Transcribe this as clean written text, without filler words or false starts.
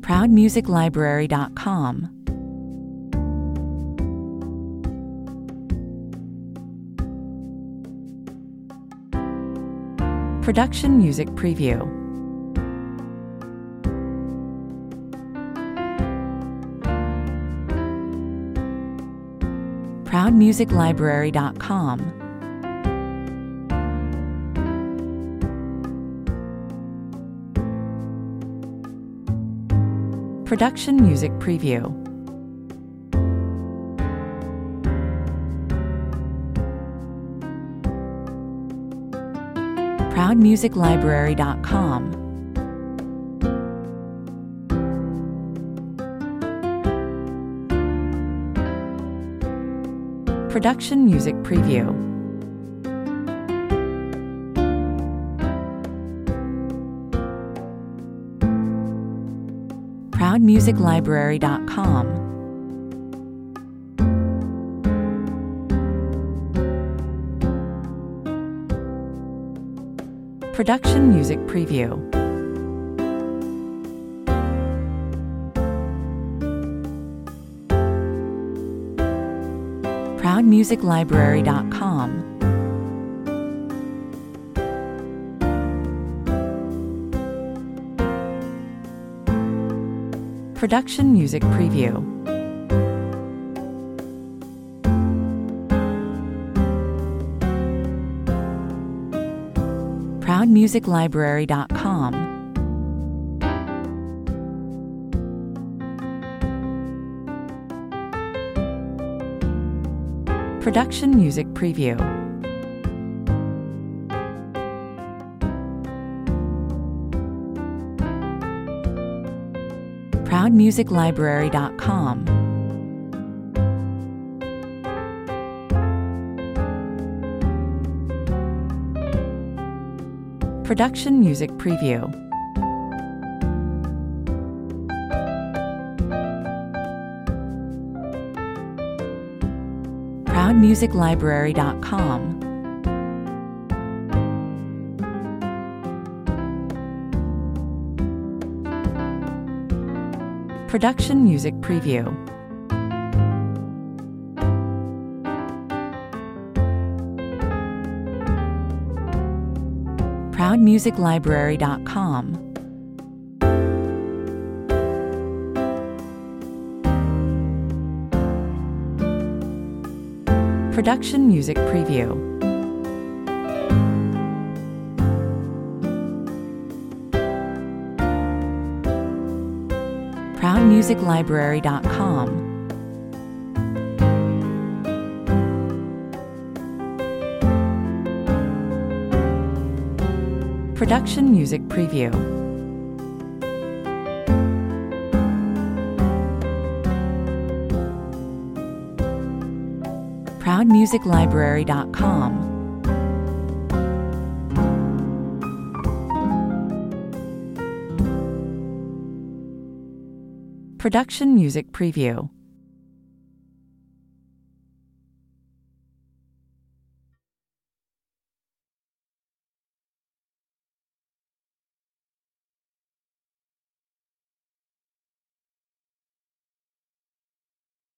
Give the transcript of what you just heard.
ProudMusicLibrary.com. Production Music Preview. ProudMusicLibrary.com. Production Music Preview. ProudMusicLibrary.com. Production Music Preview. ProudMusicLibrary.com. Production Music Preview. ProudMusicLibrary.com. Production Music Preview. ProudMusicLibrary.com. Production Music Preview. ProudMusicLibrary.com. Production Music Preview. ProudMusicLibrary.com. Production Music Preview. ProudMusicLibrary.com. Production Music Preview. ProudMusicLibrary.com. Production Music Preview. ProudMusicLibrary.com. Production Music Preview.